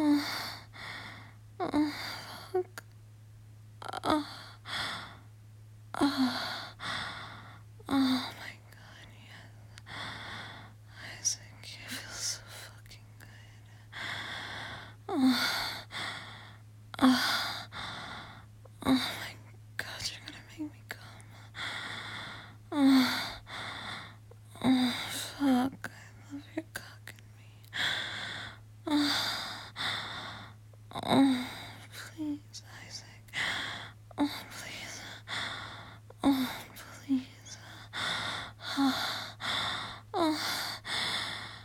Oh, fuck. Oh, oh, oh my god, yes. Isaac, you feel so fucking good. Oh, oh, oh my god, you're gonna make me come. Oh, oh, fuck. I love your cock and me. Oh.